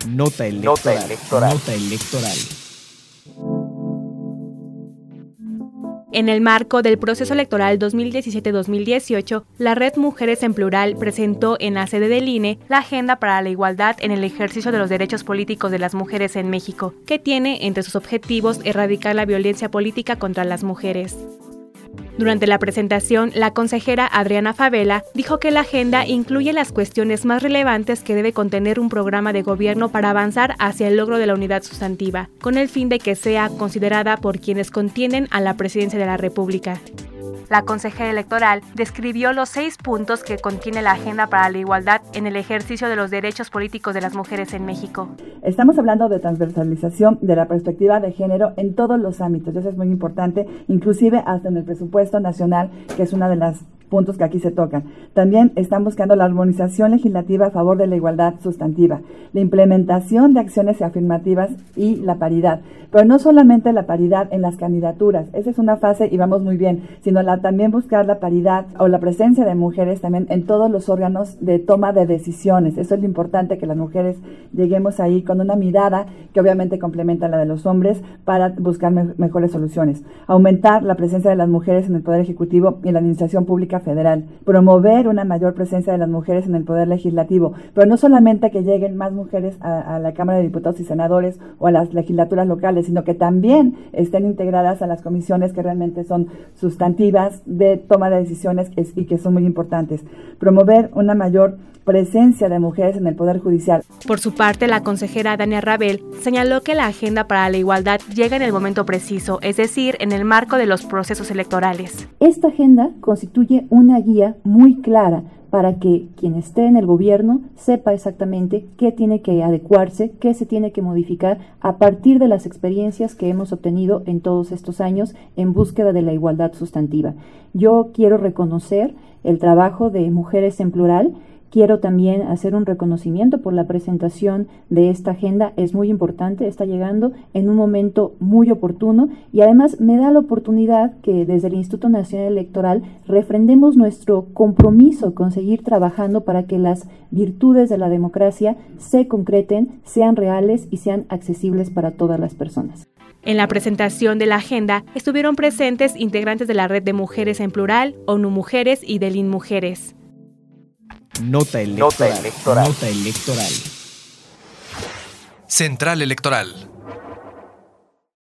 Nota electoral. Nota electoral. En el marco del proceso electoral 2017-2018, la Red Mujeres en Plural presentó en la sede del INE la Agenda para la Igualdad en el ejercicio de los derechos políticos de las mujeres en México, que tiene entre sus objetivos erradicar la violencia política contra las mujeres. Durante la presentación, la consejera Adriana Favela dijo que la agenda incluye las cuestiones más relevantes que debe contener un programa de gobierno para avanzar hacia el logro de la unidad sustantiva, con el fin de que sea considerada por quienes contienden a la presidencia de la República. La consejera electoral describió los 6 puntos que contiene la Agenda para la Igualdad en el ejercicio de los derechos políticos de las mujeres en México. Estamos hablando de transversalización de la perspectiva de género en todos los ámbitos, eso es muy importante, inclusive hasta en el presupuesto nacional, que es una de las puntos que aquí se tocan. También están buscando la armonización legislativa a favor de la igualdad sustantiva, la implementación de acciones afirmativas y la paridad. Pero no solamente la paridad en las candidaturas, esa es una fase y vamos muy bien, sino también buscar la paridad o la presencia de mujeres también en todos los órganos de toma de decisiones. Eso es lo importante, que las mujeres lleguemos ahí con una mirada que obviamente complementa la de los hombres para buscar mejores soluciones. Aumentar la presencia de las mujeres en el Poder Ejecutivo y en la Administración Pública Federal. Promover una mayor presencia de las mujeres en el Poder Legislativo, pero no solamente que lleguen más mujeres a la Cámara de Diputados y Senadores o a las legislaturas locales, sino que también estén integradas a las comisiones que realmente son sustantivas de toma de decisiones y que son muy importantes. Promover una mayor presencia de mujeres en el Poder Judicial. Por su parte, la consejera Dania Rabel señaló que la Agenda para la Igualdad llega en el momento preciso, es decir, en el marco de los procesos electorales. Esta agenda constituye una guía muy clara para que quien esté en el gobierno sepa exactamente qué tiene que adecuarse, qué se tiene que modificar a partir de las experiencias que hemos obtenido en todos estos años en búsqueda de la igualdad sustantiva. Yo quiero reconocer el trabajo de Mujeres en Plural. Quiero también hacer un reconocimiento por la presentación de esta agenda. Es muy importante, está llegando en un momento muy oportuno y además me da la oportunidad que desde el Instituto Nacional Electoral refrendemos nuestro compromiso con seguir trabajando para que las virtudes de la democracia se concreten, sean reales y sean accesibles para todas las personas. En la presentación de la agenda estuvieron presentes integrantes de la Red de Mujeres en Plural, ONU Mujeres y del INMujeres. Nota electoral. Nota electoral. Central Electoral.